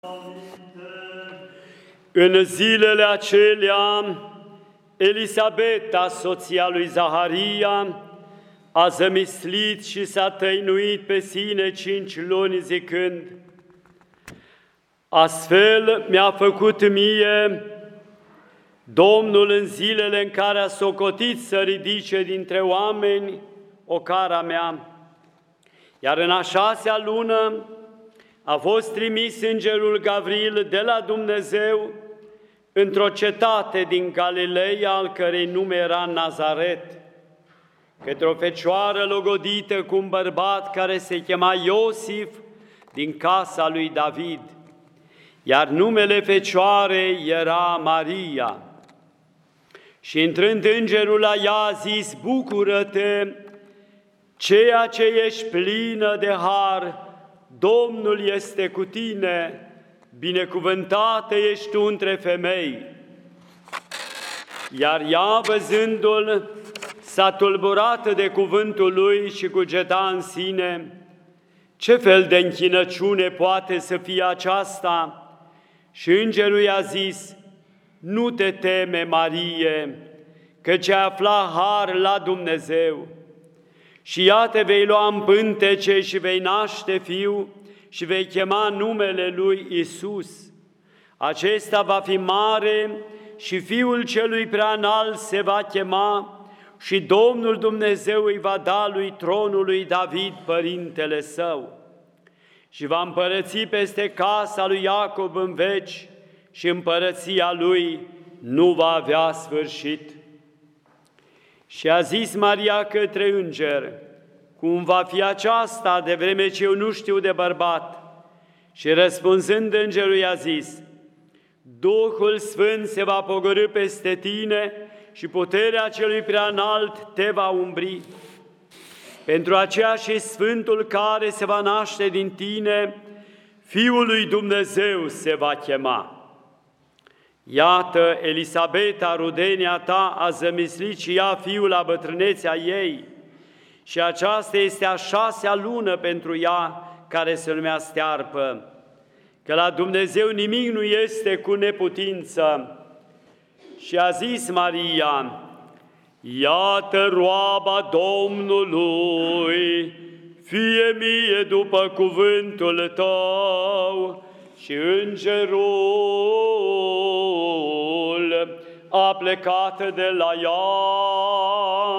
În zilele acelea, Elisabeta, soția lui Zaharia, a zămislit și s-a tăinuit pe sine 5 luni zicând: astfel mi-a făcut mie Domnul în zilele în care a socotit să ridice dintre oameni ocara mea. Iar în a 6-a lună a fost trimis îngerul Gavril de la Dumnezeu într-o cetate din Galileea, al cărei nume era Nazaret, către o fecioară logodită cu un bărbat care se chema Iosif, din casa lui David, iar numele fecioarei era Maria. Și intrând îngerul la ea a zis: bucură-te, ceea ce ești plină de har, Domnul este cu tine, binecuvântată ești tu între femei. Iar ea, văzându-l, s-a tulburat de cuvântul lui și cugeta în sine: ce fel de închinăciune poate să fie aceasta? Și îngerul i-a zis: nu te teme, Marie, căci ai aflat har la Dumnezeu. Și iată, vei lua în pântece și vei naște fiu și vei chema numele lui Iisus. Acesta va fi mare și Fiul celui Preaînalt se va chema și Domnul Dumnezeu îi va da lui tronul lui David, părintele său, și va împărăți peste casa lui Iacob în veci și împărăția lui nu va avea sfârșit. Și a zis Maria către înger: cum va fi aceasta, de vreme ce eu nu știu de bărbat? Și răspunzând îngerul i-a zis: Duhul Sfânt se va pogorî peste tine și puterea celui Preaînalt te va umbri. Pentru aceea și Sfântul care se va naște din tine, Fiul lui Dumnezeu se va chema. Iată, Elisabeta, rudenia ta, a zămislit și ea fiul la bătrânețea ei, și aceasta este a 6-a lună pentru ea, care se numea stearpă, că la Dumnezeu nimic nu este cu neputință. Și a zis Maria: iată roaba Domnului, fie mie după cuvântul tău. Și îngerul a plecat de la ea.